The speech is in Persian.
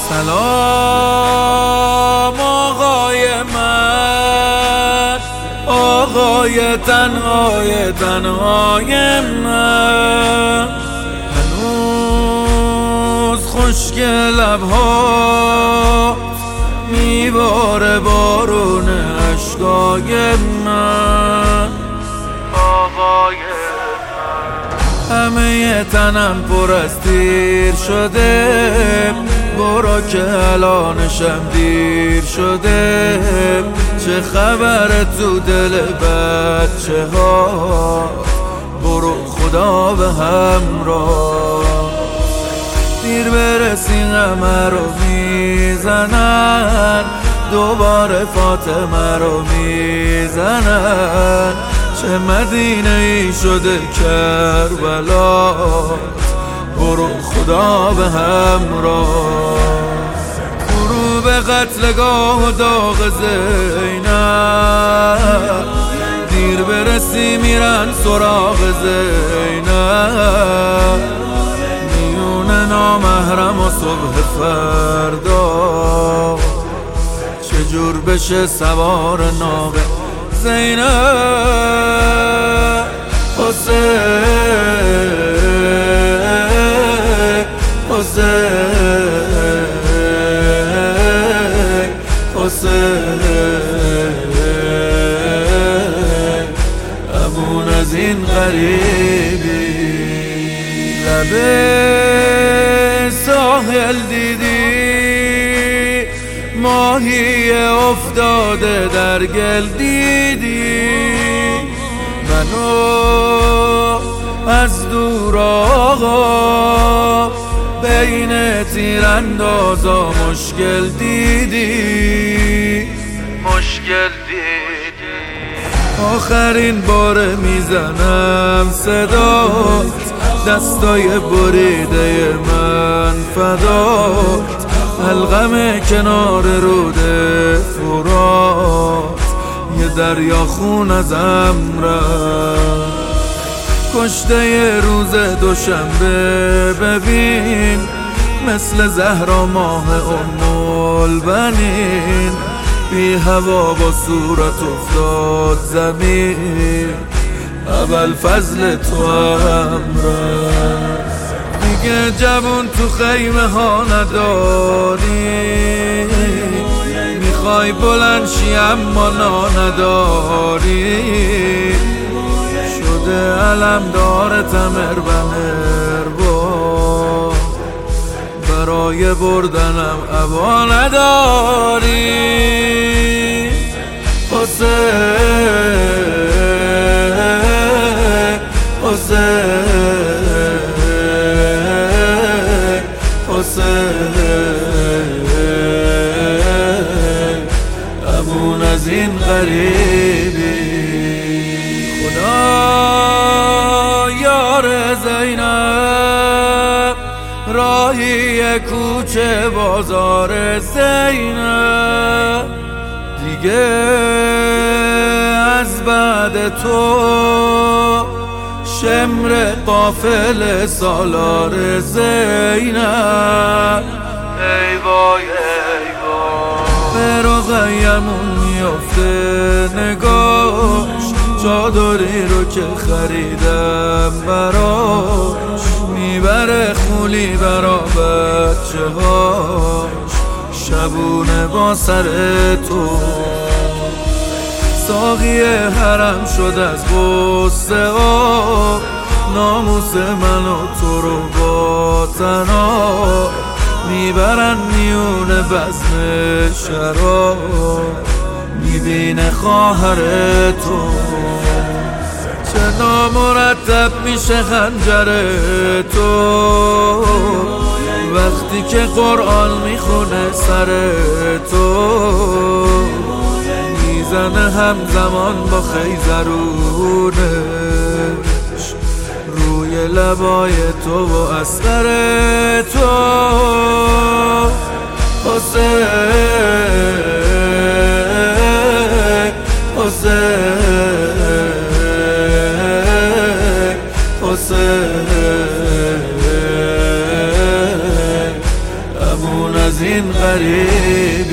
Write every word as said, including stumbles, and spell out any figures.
سلام آقای من، آقای تنهای تنهای من. هنوز خشک لبها میباره بارون اشکای من، آقای من. همه تنم پر از تیر شده، برو که الانشم دیر شده. چه خبر تو دل بچه ها، برو خدا به همراه. دیر برسی غمه رو میزنن، دوباره فاطمه رو میزنن. چه مدینه ای شده کربلا، برو خدا به همراه. برو به قتلگاه و داغ زینب، دیر برسی میرن سراغ زینب. میون نامحرم و صبح فردا، چجور بشه سوار ناقه زینب. حسین حسین حسین، امون از این غریبی. لبه ساحل دیدی، ماهی افتاده در گل دیدی. منو از دور آقا بین تیراندازا مشکل دیدی، مشکل دیدی. آخرین بار میزنم صدات، دستای بریده من فدات. حلقم کنار رود فرات، یه دریا خون ازم رفت. کشته یه روز دوشنبه ببین، مثل زهرا ماه ام البنین. بی هوا با صورت افتاد زمین، اول فضل تو هم رفت. دیگه جوون تو خیمه ها نداری، میخوای بلند شی اما نا نداری. شده علمدار تمر بمر با، برای بردنم عبا نداری. حسین حسین حسین، امون از این غریبی. خدا یار زینب، راهی کوچه بازار زینب. دیگه از بعد تو شمر قافل سالار زینب. ای وای ای وای، به رقیمون میافته نگاش، چادری رو که خریدم براش. میبره خولی برا بچه هاش، شبونه با سر تو. ساقی حرم شد از غصه ها، ناموس من و تو رو با تنها. میبرن میون بزم شراب، میبینه خواهر تو. چه نامرتب میشه خنجر تو، وقتی که قرآن میخونه سر تو. میزنه همزمان با خیزرونش روی لبای تو و اثر تو. حسین حسین حسین، امون از این این غریب